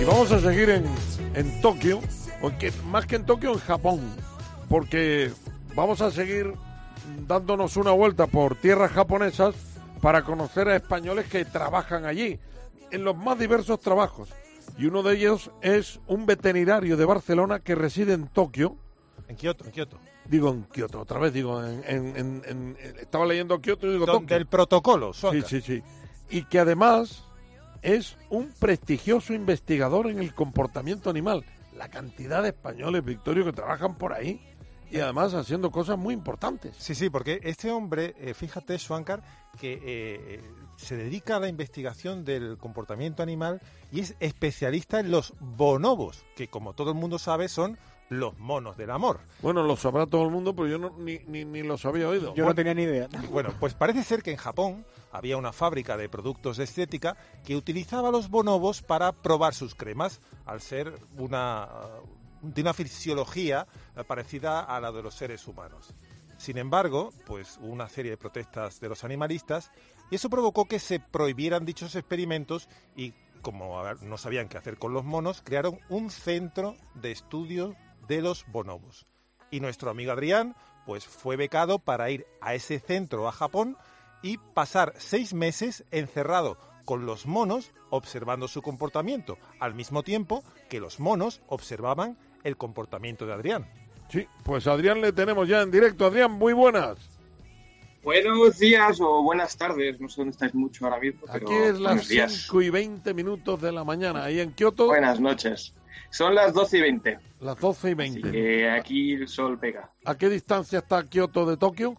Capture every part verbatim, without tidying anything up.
Y vamos a seguir en, en Tokio, porque más que en Tokio, en Japón, porque vamos a seguir dándonos una vuelta por tierras japonesas para conocer a españoles que trabajan allí, en los más diversos trabajos. Y uno de ellos es un veterinario de Barcelona que reside en Tokio. En Kioto, en Kioto. Digo en Kioto, otra vez digo, en, en, en, en, estaba leyendo Kioto y digo Don, Tokio. Del protocolo, Sí, sí, sí. Y que además es un prestigioso investigador en el comportamiento animal. La cantidad de españoles, Victorio, que trabajan por ahí y además haciendo cosas muy importantes. Sí, sí, porque este hombre, eh, fíjate, Swankar, que eh, se dedica a la investigación del comportamiento animal y es especialista en los bonobos, que como todo el mundo sabe son los monos del amor. Bueno, lo sabrá todo el mundo, pero yo no, ni, ni, ni los había oído. Yo bueno, no tenía ni idea. Bueno, pues parece ser que en Japón había una fábrica de productos de estética que utilizaba los bonobos para probar sus cremas, al ser una, de una fisiología parecida a la de los seres humanos. Sin embargo, pues hubo una serie de protestas de los animalistas y eso provocó que se prohibieran dichos experimentos y, como a ver, no sabían qué hacer con los monos, crearon un centro de estudio de los bonobos. Y nuestro amigo Adrián pues fue becado para ir a ese centro a Japón y pasar seis meses encerrado con los monos observando su comportamiento, al mismo tiempo que los monos observaban el comportamiento de Adrián. Sí, pues a Adrián le tenemos ya en directo. Adrián, muy buenas. Buenos días o buenas tardes, no sé dónde estáis mucho ahora mismo, pero aquí es las buenos días. cinco y veinte minutos de la mañana, ahí en Kioto. Buenas noches. Son las doce y veinte. Las doce y veinte. Así que aquí el sol pega. ¿A qué distancia está Kioto de Tokio?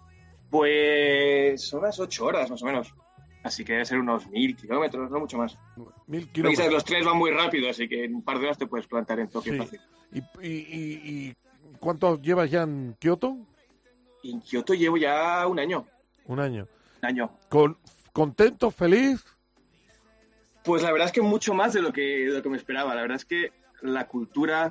Pues son las ocho horas más o menos. Así que debe ser unos mil kilómetros, no mucho más. Mil Pero kilómetros. los trenes van muy rápido, así que en un par de horas te puedes plantar en Tokio Sí. fácil. ¿Y, y, y, y cuánto llevas ya en Kioto? Y en Kioto llevo ya un año. Un año. Un año. Con, ¿Contento, feliz? Pues la verdad es que mucho más de lo que, de lo que me esperaba. La verdad es que la cultura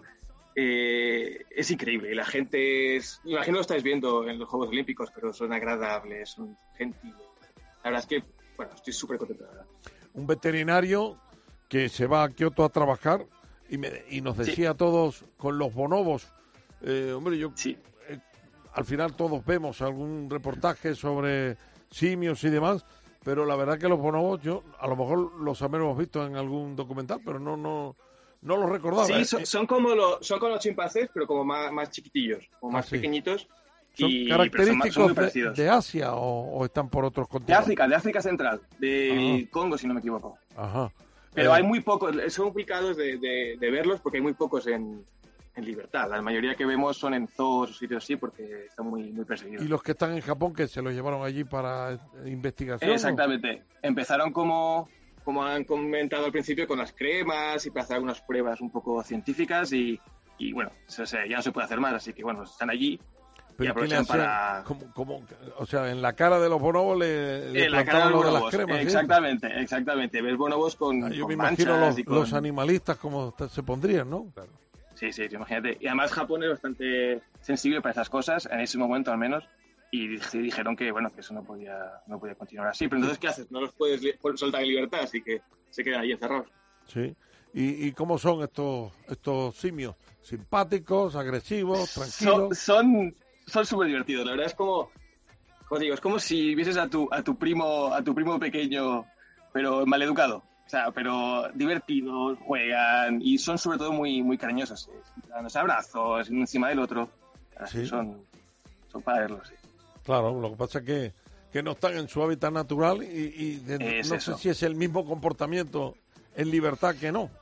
eh, es increíble. Y la gente es... Imagino lo estáis viendo en los Juegos Olímpicos, pero son agradables, son gentiles. La verdad es que, bueno, estoy súper contento, la verdad. Un veterinario que se va a Kioto a trabajar y, me, y nos decía sí. a todos con los bonobos. Eh, hombre, yo... Sí. Eh, al final todos vemos algún reportaje sobre simios y demás, pero la verdad que los bonobos, yo a lo mejor los habremos visto en algún documental, pero no no no los recordaba. Sí, son, eh, son como los son como los chimpancés, pero como más, más chiquitillos, o más ah, sí. pequeñitos. ¿Son y, característicos son más, son de, de Asia o, o están por otros continentes? De África, de África Central, del Congo, si no me equivoco. Ajá. Pero eh, hay muy pocos, son complicados de, de, de verlos porque hay muy pocos en... en libertad. La mayoría que vemos son en zoos o sitios así porque están muy, muy perseguidos. ¿Y los que están en Japón que se los llevaron allí para investigación? Exactamente. ¿O? Empezaron como, como han comentado al principio, con las cremas y para hacer algunas pruebas un poco científicas y, y bueno, o sea, ya no se puede hacer más, así que bueno, están allí y aprovechan para... ¿Cómo, cómo, o sea, en la cara de los bonobos le, le en la cara de, lo los de bonobos. las cremas. Exactamente, ¿sí? exactamente. Ves bonobos con, ah, yo con me manchas imagino los, y con... los animalistas como se pondrían, ¿no? Claro. Sí, sí, imagínate. Y además Japón es bastante sensible para esas cosas, en ese momento al menos, y dijeron que bueno que eso no podía no podía continuar así. Pero entonces, ¿qué haces? No los puedes soltar en libertad, así que se quedan ahí encerrados. Sí. ¿Y, y cómo son estos estos simios? ¿Simpáticos, agresivos, tranquilos? Son son súper divertidos. La verdad es como, como digo, es como si vieses a tu a tu primo a tu primo pequeño, pero maleducado. O sea, pero divertidos, juegan y son sobre todo muy muy cariñosos. Los abrazos, encima del otro. Así ¿sí? son, son para verlos, sí. Claro, lo que pasa es que, que no están en su hábitat natural y, y de, no eso. sé si es el mismo comportamiento en libertad que no.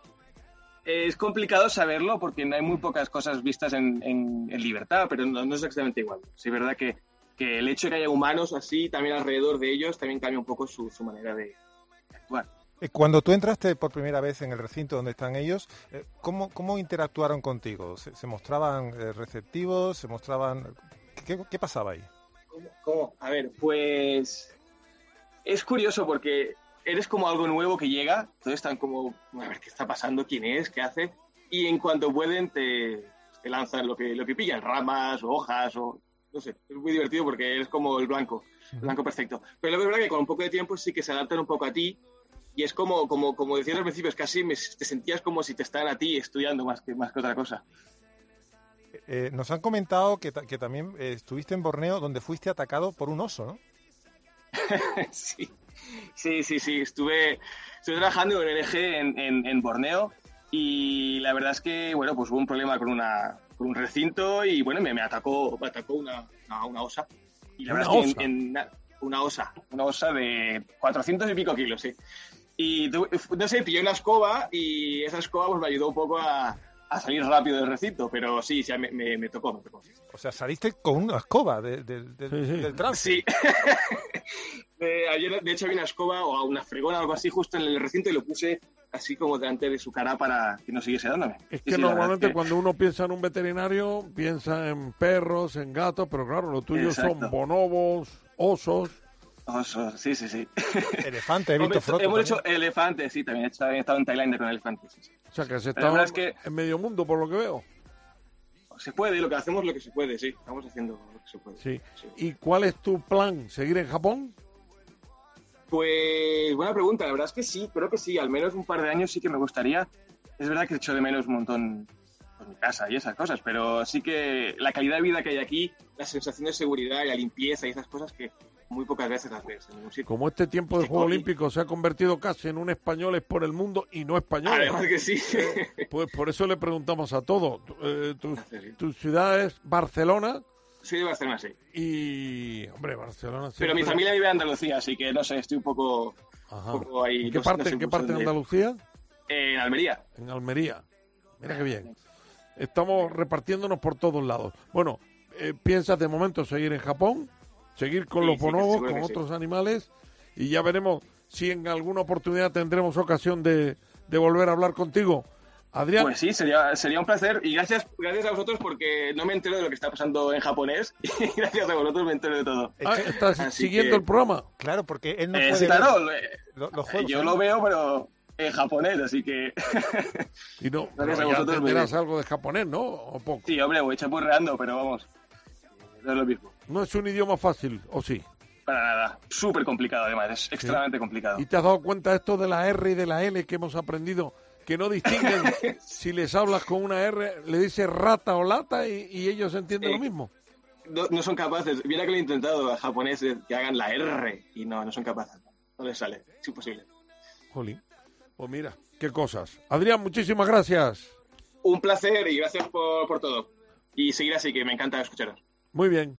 Es complicado saberlo porque no hay muy pocas cosas vistas en, en, en libertad, pero no, no es exactamente igual. Sí, es verdad que, que el hecho de que haya humanos así, también alrededor de ellos, también cambia un poco su, su manera de actuar. Cuando tú entraste por primera vez en el recinto donde están ellos, ¿cómo, cómo interactuaron contigo? ¿Se, se mostraban receptivos? ¿Se mostraban...? ¿Qué, qué pasaba ahí? ¿Cómo, ¿Cómo? A ver, pues... Es curioso porque eres como algo nuevo que llega, entonces están como, a ver qué está pasando, quién es, qué hace, y en cuanto pueden te, te lanzan lo que, lo que pillan, ramas o hojas o... No sé, es muy divertido porque eres como el blanco, el blanco perfecto. Pero lo que es verdad que con un poco de tiempo sí que se adaptan un poco a ti y es como, como, como decías al principio, es casi me, te sentías como si te estaban a ti estudiando más que, más que otra cosa. Eh, nos han comentado que, ta- que también eh, estuviste en Borneo, donde fuiste atacado por un oso, ¿no? Sí, sí, sí, sí. Estuve, estuve trabajando en O N G en, en, en Borneo y la verdad es que, bueno, pues hubo un problema con, una, con un recinto y, bueno, me, me atacó, me atacó una, una, una osa. Y la ¿Una verdad es osa? que en, en na- una osa, una osa de cuatrocientos y pico kilos, sí. Y, tu- no sé, pillé una escoba y esa escoba pues me ayudó un poco a, a salir rápido del recinto, pero sí, sí me, me, me tocó, me tocó. O sea, saliste con una escoba de- de- de- Sí, sí. del trance. Sí. de, ayer, de hecho, había una escoba o una fregona o algo así justo en el recinto y lo puse así como delante de su cara para que no siguiese dándome. Es Sí, que sí, la verdad normalmente es que- cuando uno piensa en un veterinario, piensa en perros, en gatos, pero claro, lo tuyo Exacto. son bonobos, osos. Osos, sí, sí, sí. Elefante, he Hombre, visto fotos hemos también. hecho elefantes, sí, también he estado, he estado en Tailandia con elefantes. Sí, sí. O sea, que se Pero la está verdad es que- en medio mundo, por lo que veo. Se puede, lo que hacemos lo que se puede, sí. Estamos haciendo lo que se puede. Sí. Sí. ¿Y cuál es tu plan? ¿Seguir en Japón? Pues buena pregunta, la verdad es que sí, creo que sí, al menos un par de años sí que me gustaría. Es verdad que echo de menos un montón pues, mi casa y esas cosas, pero sí que la calidad de vida que hay aquí, la sensación de seguridad y la limpieza y esas cosas que muy pocas veces las ves en ningún sitio. Como este tiempo de Sí, Juegos Coqui. Olímpicos se ha convertido casi en un españoles por el mundo y no españoles. Además que sí. Pues por eso le preguntamos a todos. Eh, tu, Sí. tu ciudad es Barcelona Soy de Barcelona, sí. y... Hombre, Barcelona... Pero mi siempre- familia vive en Andalucía, así que no sé, estoy un poco, Ajá. un poco ahí. ¿En qué no sé- parte, no sé en qué mucho parte de dónde. Andalucía? En Almería. En Almería. Mira qué bien. Estamos repartiéndonos por todos lados. Bueno, eh, ¿piensas de momento seguir en Japón? ¿Seguir con Sí, los sí, bonobos, seguro con que sí. otros animales? Y ya veremos si en alguna oportunidad tendremos ocasión de, de volver a hablar contigo. Adrián, Pues sí, sería, sería un placer. Y gracias, gracias a vosotros porque no me entero de lo que está pasando en japonés. Y gracias a vosotros me entero de todo. Es ah, que- ¿estás así siguiendo que- el programa? claro, porque él no Eh, puede sí, ver claro, eh, lo- los juegos. yo ¿eh? lo veo, pero en japonés, así que... Y no, Gracias pero a ya vosotros, entenderás muy algo de japonés, ¿no? ¿O poco? sí, hombre, voy chapurreando, pero vamos, no es lo mismo. No es un idioma fácil, ¿o sí? Para nada. Súper complicado, además, es extremadamente complicado. ¿Y te has dado cuenta de esto de la R y de la L que hemos aprendido? Que no distinguen si les hablas con una R, le dices rata o lata y, y ellos entienden Eh, lo mismo. No, no son capaces. Mira que lo he intentado a japoneses que hagan la R y no, no son capaces. No les sale, es imposible. Jolín. Pues mira, qué cosas. Adrián, muchísimas gracias. Un placer y gracias por, por todo. Y seguir así, que me encanta escucharos. Muy bien.